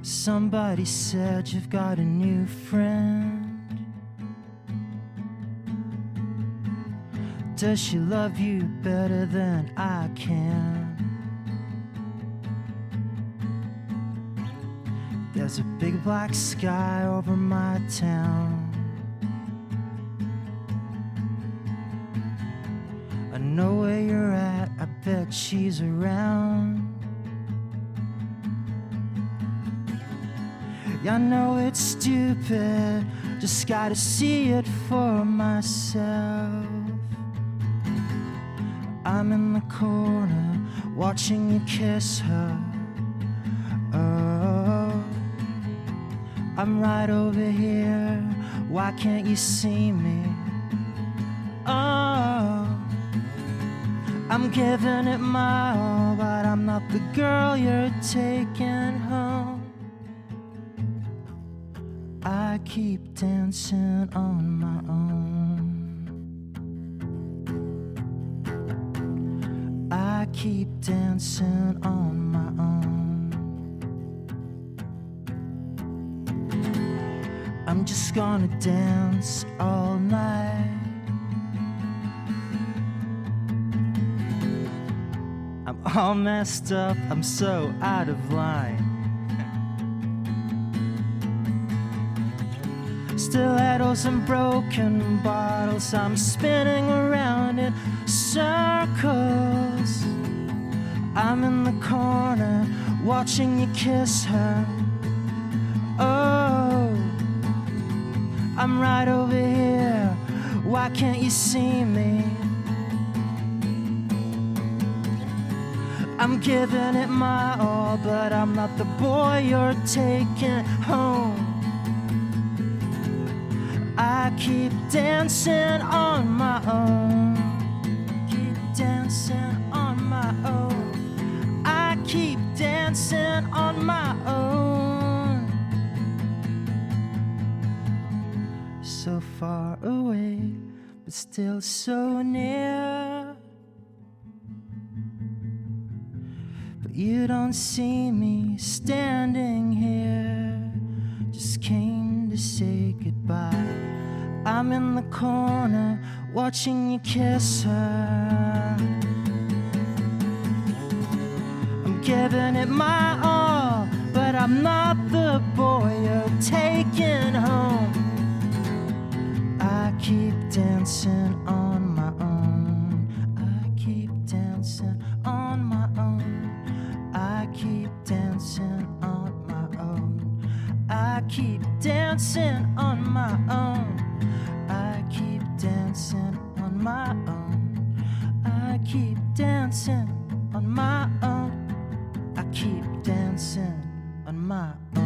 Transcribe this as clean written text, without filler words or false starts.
Somebody said you've got a new friend. Does she love you better than I can? There's a big black sky over my town. I know where you're at, I bet she's around. Yeah, I know it's stupid, just gotta see it for myself. I'm in the corner, watching you kiss her. Oh, I'm right over here, why can't you see me? Oh, I'm giving it my all, but I'm not the girl you're taking home. I keep dancing on my own. I keep dancing on my own. I'm just gonna dance all night. I'm all messed up, I'm so out of line. Stilettos and broken bottles, I'm spinning around in circles. I'm in the corner, watching you kiss her. Oh, I'm right over here, why can't you see me? I'm giving it my all, but I'm not the boy you're taking home. I keep dancing on my own. Keep dancing on my own. I keep dancing on my own. So far away, but still so near. But you don't see me standing here. Just came to say goodbye. I'm in the corner, watching you kiss her. I'm giving it my all, but I'm not the boy you're taking home. I keep dancing on my own. I keep dancing on my own. I keep dancing on my own. I keep dancing on my own. I keep dancing on my own. I keep dancing on my own. I keep dancing on my own.